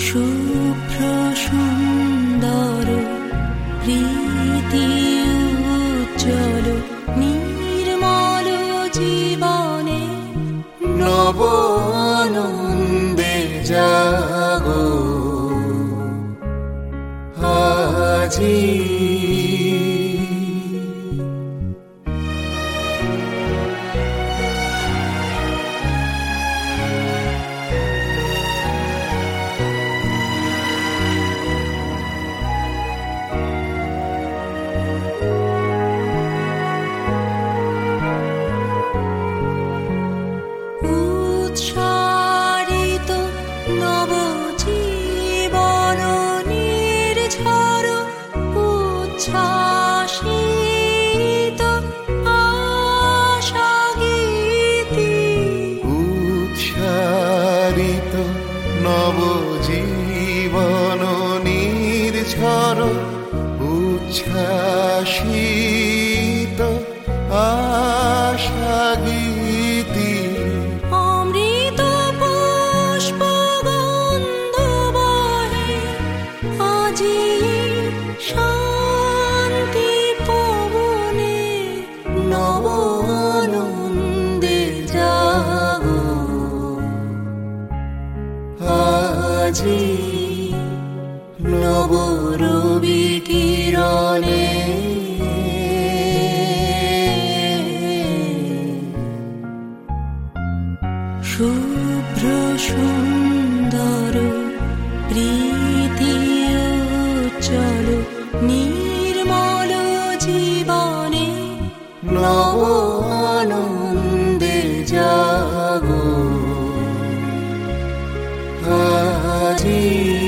শুভ্র সুন্দর প্রীতি উজ্জ্বল নির্মল জীবনে নব আনন্দে জাগো আজি। উৎসারিত নবজীবন নির্ঝর উচ্ছ্বাসিত আশাগীতি। উৎসারিত নবজীবন নির্ঝর উচ্ছ্বাসিত আশাগীতি। অমৃত পুষ্প গন্ধ বহে আজি শান্তি পবনে নব আনন্দে জাগো আজি। নব রবি কিরণে শুভ্র সুন্দর প্রীতি উজ্জ্বল নির্মল জীবনে নব আনন্দে জাগো আজি।